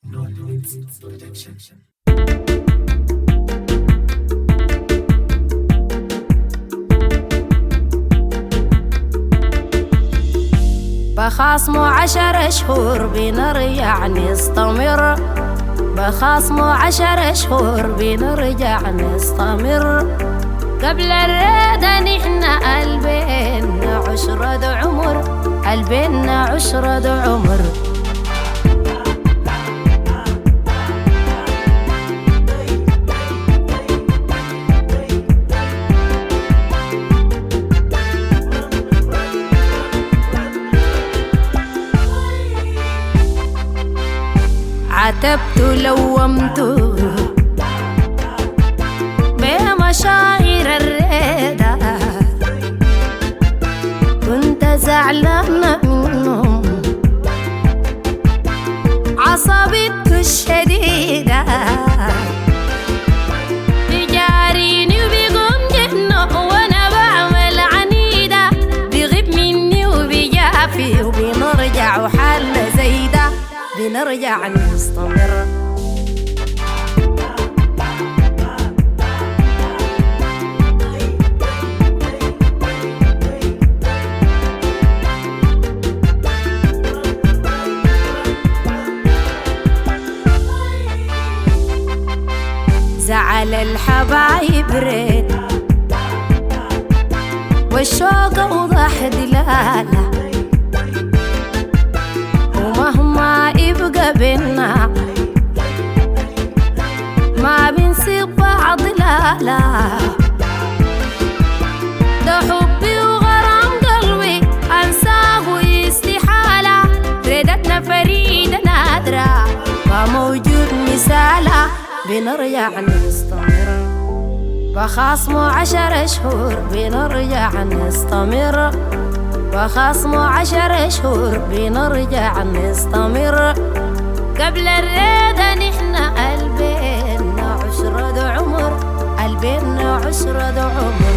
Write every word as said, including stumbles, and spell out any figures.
بخاصمه عشر شهور بنرجع نستمر، بخاصمه عشر شهور بنرجع نستمر. قبل الريدة نحنا قلبنا عشرة عمر، قلبنا عشرة عمر. عتبت لومت بمشاعر الريدة، كنت زعلانة منهم عصبيتك الشديدة، بيجاريني وبيقوم جنه وانا بعمل عنيدة، بيغيب مني وبيجافي وبنرجع وحالنا زي ده بنرجع نستمر. زعل الحبايب ريت والشوق وضح دلالة، ومهما يبقى بينا ما بنسيب بعض لا لا. ده حبي وغرام قلبي أنساه استحالة، ريدتنا فريدة نادرة وموجود مثالة بنرجع نستمر. بخاصمه عشر شهور بنرجع نستمر، بخاصمه عشر شهور بنرجع نستمر. قبل الريدة نحنا قلبنا عشرة عمر، قلبنا عشرة عمر.